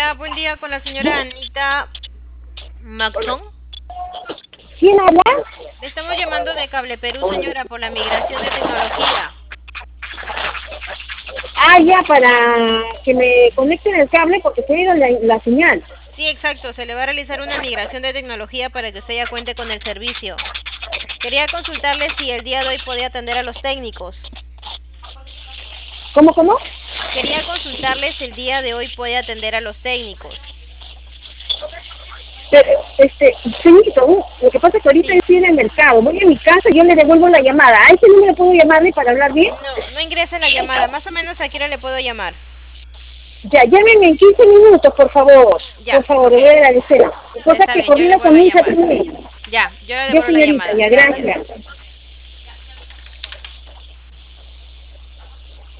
Hola, buen día con la señora Anita Maxon. ¿Quién habla? Le estamos llamando de Cable Perú, señora, por la migración de tecnología. Ah, ya, para que me conecten el cable porque se ha ido la señal. Sí, exacto, se le va a realizar una migración de tecnología para que usted ya cuente con el servicio. Quería consultarle si el día de hoy podía atender a los técnicos. ¿Cómo? Quería consultarle si el día de hoy puede atender a los técnicos. Pero, señorito, lo que pasa es que ahorita yo Sí. estoy en el mercado, voy a mi casa y yo le devuelvo la llamada. ¿A ese número puedo llamarle para hablar bien? No, no ingrese la llamada. Más o menos a qué hora le puedo llamar. Ya, llámenme en 15 minutos, por favor. Por Ya, favor, ok. le voy a agradecer. Cosa Está que bien, yo le coordino vuelvo con a mi hija llamar. también. Ya, yo le Ya, devuelvo la señorita, llamada. ya, Gracias. gracias.